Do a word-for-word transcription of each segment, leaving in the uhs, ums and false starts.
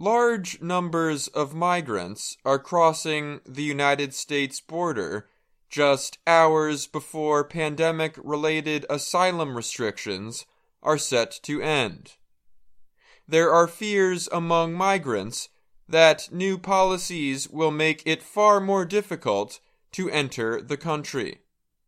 Large numbers of migrants are crossing the United States border just hours before pandemic-related asylum restrictions are set to end. There are fears among migrants that new policies will make it far more difficult to enter the country.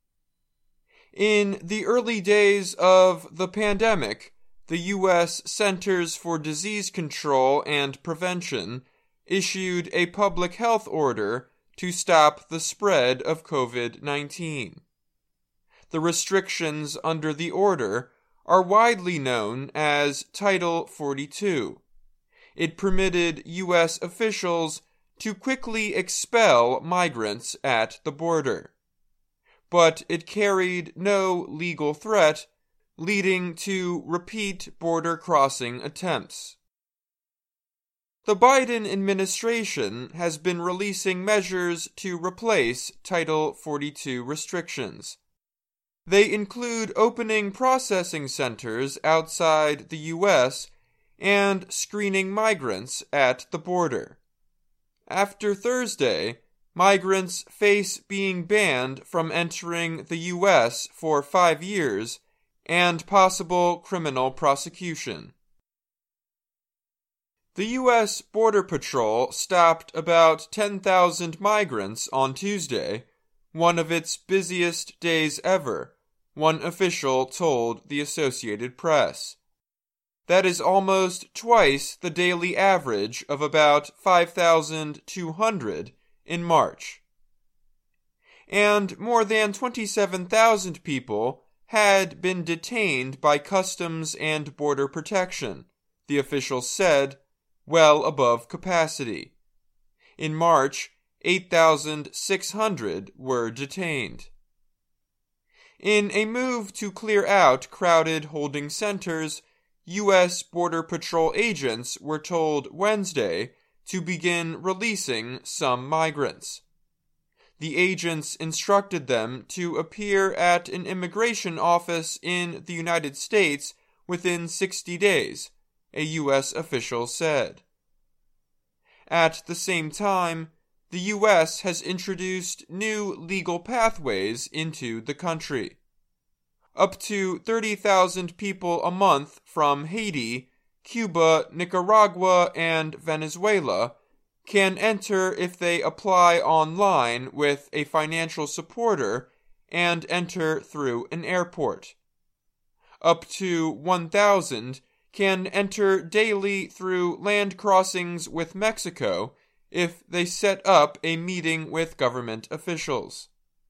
In the early days of the pandemic, the U S Centers for Disease Control and Prevention issued a public health order to stop the spread of covid nineteen. The restrictions under the order are widely known as Title forty-two. It permitted U S officials to quickly expel migrants at the border. But it carried no legal threat, leading to repeat border crossing attempts. The Biden administration has been releasing measures to replace Title forty-two restrictions. They include opening processing centers outside the U S and screening migrants at the border. After Thursday, migrants face being banned from entering the U S for five years and possible criminal prosecution. The U S Border Patrol stopped about ten thousand migrants on Tuesday, one of its busiest days ever, one official told the Associated Press. That is almost twice the daily average of about five thousand two hundred in March. And more than twenty-seven thousand people had been detained by Customs and Border Protection, the officials said, well above capacity. In March, eight thousand six hundred were detained. In a move to clear out crowded holding centers, U S Border Patrol agents were told Wednesday to begin releasing some migrants. The agents instructed them to appear at an immigration office in the United States within sixty days, a U S official said. At the same time, the U S has introduced new legal pathways into the country. Up to thirty thousand people a month from Haiti, Cuba, Nicaragua, and Venezuela can enter if they apply online with a financial supporter and enter through an airport. Up to one thousand can enter daily through land crossings with Mexico if they set up a meeting with government officials.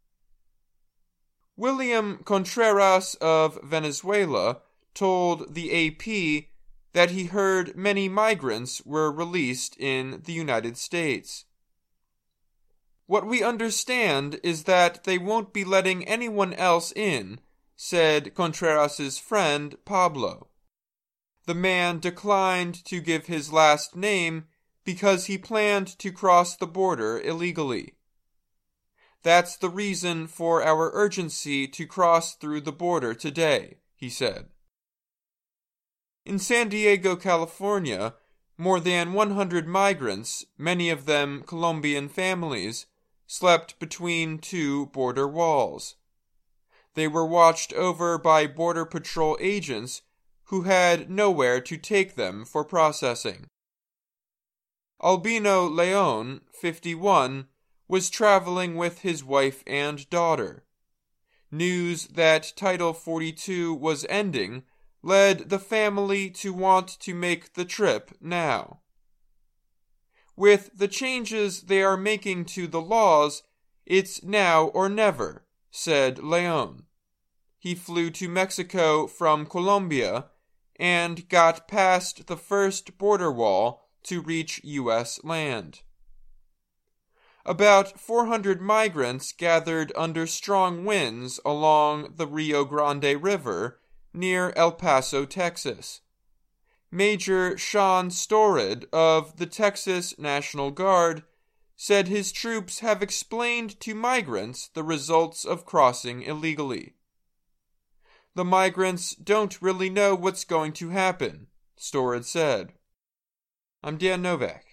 William Contreras of Venezuela told the A P that he heard many migrants were released in the United States. What we understand is that they won't be letting anyone else in, said Contreras' friend Pablo. The man declined to give his last name because he planned to cross the border illegally. That's the reason for our urgency to cross through the border today, he said. In San Diego, California, more than one hundred migrants, many of them Colombian families, slept between two border walls. They were watched over by Border Patrol agents who had nowhere to take them for processing. Albino Leon, fifty-one, was traveling with his wife and daughter. News that Title forty-two was ending led the family to want to make the trip now. With the changes they are making to the laws, it's now or never, said Leon. He flew to Mexico from Colombia and got past the first border wall to reach U S land. About four hundred migrants gathered under strong winds along the Rio Grande River near El Paso, Texas. Major Sean Storid of the Texas National Guard said his troops have explained to migrants the results of crossing illegally. The migrants don't really know what's going to happen, Storid said. I'm Dan Novak.